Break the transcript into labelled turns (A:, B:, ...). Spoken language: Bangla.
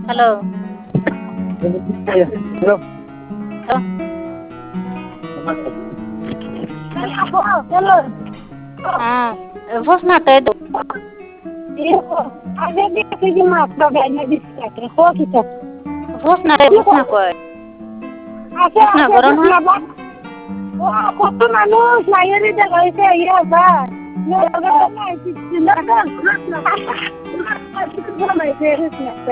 A: হ্যালো।
B: Hello. Hello.
A: হ্যাঁ, ঘোষণা তাই তো। ঘোষণা কয় ঘোষণা করো না।
B: কত মানুষ লাইনে রয়েছে ইয়ে